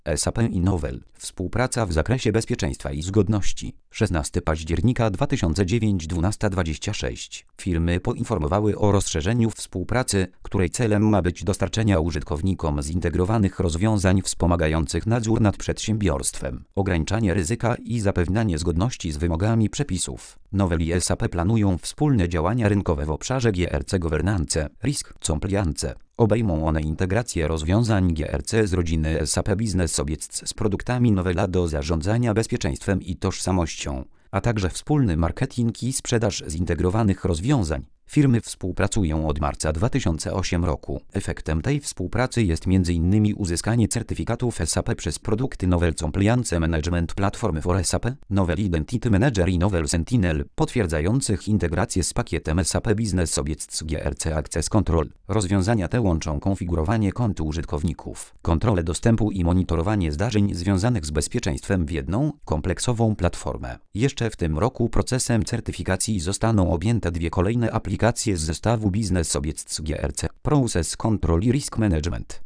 SAP i Novell. Współpraca w zakresie bezpieczeństwa i zgodności. 16 października 2009 12:26. Firmy poinformowały o rozszerzeniu współpracy, której celem ma być dostarczenia użytkownikom zintegrowanych rozwiązań wspomagających nadzór nad przedsiębiorstwem, ograniczanie ryzyka i zapewnianie zgodności z wymogami przepisów. Novell i SAP planują wspólne działania rynkowe w obszarze GRC Governance, Risk Compliance. Obejmą one integrację rozwiązań GRC z rodziny SAP Business Objects z produktami Novella do zarządzania bezpieczeństwem i tożsamością, a także wspólny marketing i sprzedaż zintegrowanych rozwiązań. Firmy współpracują od marca 2008 roku. Efektem tej współpracy jest m.in. uzyskanie certyfikatów SAP przez produkty Novell Compliance Management Platform for SAP, Novell Identity Manager i Novell Sentinel, potwierdzających integrację z pakietem SAP Business Objects GRC Access Control. Rozwiązania te łączą konfigurowanie kont użytkowników, kontrolę dostępu i monitorowanie zdarzeń związanych z bezpieczeństwem w jedną, kompleksową platformę. Jeszcze w tym roku procesem certyfikacji zostaną objęte dwie kolejne aplikacje z zestawu Business Objects GRC, Process Control i Risk Management.